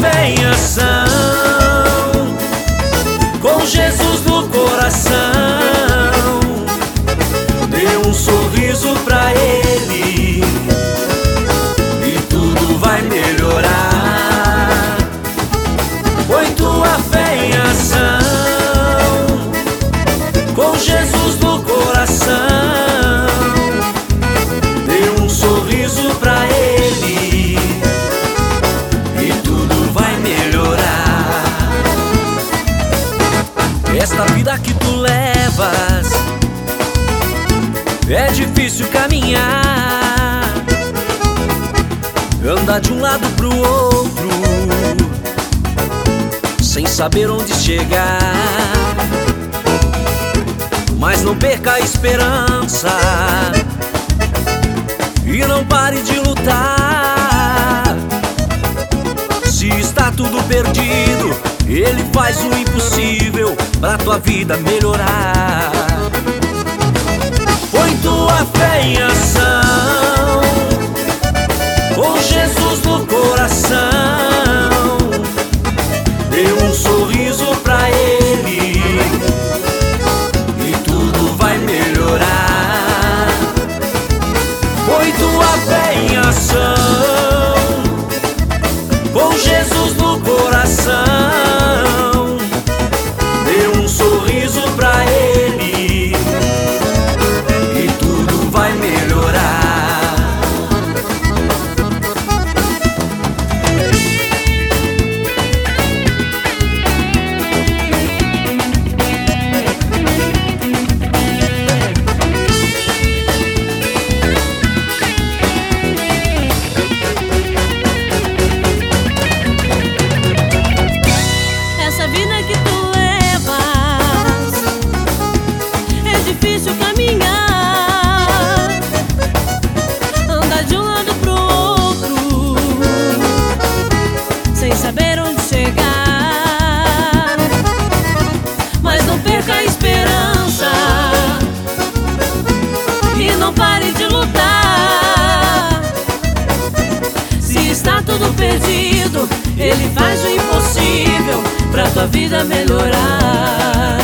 fé em ação, com Jesus no coração, dê um sorriso pra ele e tudo vai melhorar. Põe tua fé em ação, com Jesus no coração, dê um sorriso pra ele e tudo vai melhorar. Esta vida que tu levas é difícil caminhar, andar de um lado pro outro sem saber onde chegar. Mas não perca a esperança e não pare de lutar. Se está tudo perdido, Ele faz o impossível pra tua vida melhorar. Põe tua fé em ação, com Jesus no coração, dê um sorriso pra ele e tudo vai melhorar. Põe tua fé em ação, com Jesus no coração, dê um sorriso pra ele e tudo vai melhorar. Essa vida que tu levas é difícil caminhar, andar de um lado pro outro sem saber onde chegar. Mas não perca a esperança e não pare de lutar. Se está tudo perdido, Ele faz o impossível pra tua vida melhorar.